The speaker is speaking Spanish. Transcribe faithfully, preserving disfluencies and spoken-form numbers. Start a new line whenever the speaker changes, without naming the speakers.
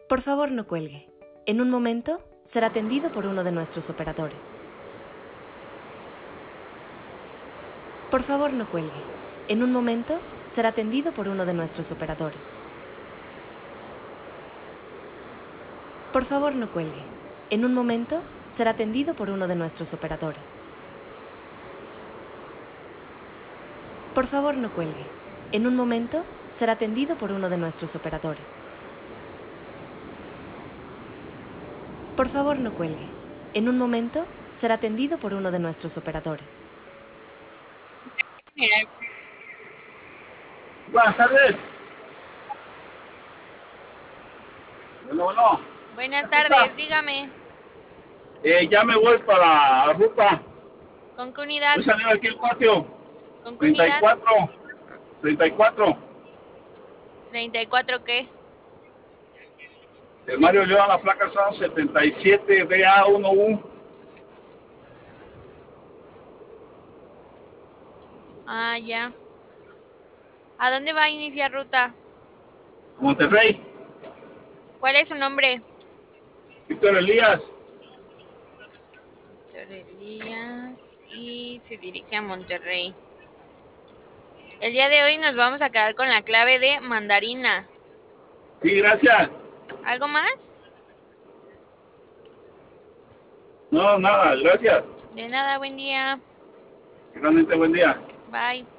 Por favor, no cuelgue. En un momento, será atendido por uno de nuestros operadores. Por favor, no cuelgue. En un momento, será atendido por uno de nuestros operadores. Por favor, no cuelgue. En un momento, será atendido por uno de nuestros operadores. Por favor, no cuelgue. En un momento, será atendido por uno de nuestros operadores. Por favor, no cuelgue. En un momento, será atendido por uno de nuestros operadores.
Buenas tardes. Bueno, bueno.
Buenas tardes, dígame.
Eh, ya me voy para la ruta.
¿Con qué unidad?
Voy saliendo aquí el patio.
¿Con qué
treinta y
unidad?
cuatro. treinta y cuatro.
¿treinta y cuatro qué?
El Mario León, la placa son setenta y siete D A uno U.
Ah, ya. ¿A dónde va a iniciar ruta?
Monterrey.
¿Cuál es su nombre?
Víctor Elías.
Víctor Elías. Y se dirige a Monterrey. El día de hoy nos vamos a quedar con la clave de mandarina.
Sí, gracias.
¿Algo más?
No, nada, gracias.
De nada, buen día.
Realmente buen día.
Bye.